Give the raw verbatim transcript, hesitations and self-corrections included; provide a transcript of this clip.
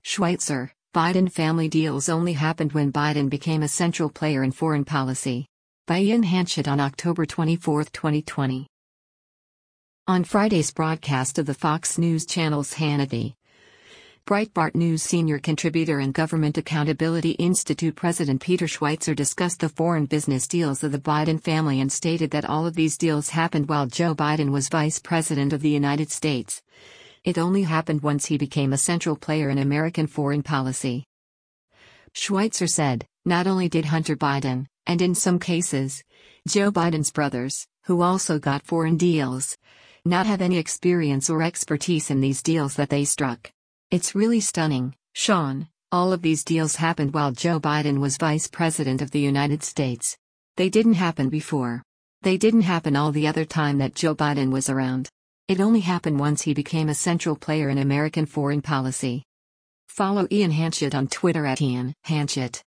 Schweitzer, Biden family deals only happened when Biden became a central player in foreign policy. By Ian Hanchett on October twenty-fourth, twenty twenty. On Friday's broadcast of the Fox News Channel's Hannity, Breitbart News senior contributor and Government Accountability Institute President Peter Schweitzer discussed the foreign business deals of the Biden family and stated that all of these deals happened while Joe Biden was Vice President of the United States. It only happened once he became a central player in American foreign policy. Schweitzer said, not only did Hunter Biden, and in some cases, Joe Biden's brothers, who also got foreign deals, not have any experience or expertise in these deals that they struck. It's really stunning, Sean. All of these deals happened while Joe Biden was Vice President of the United States. They didn't happen before. They didn't happen all the other time that Joe Biden was around. It only happened once he became a central player in American foreign policy. Follow Ian Hanchett on Twitter at Ian Hanchett.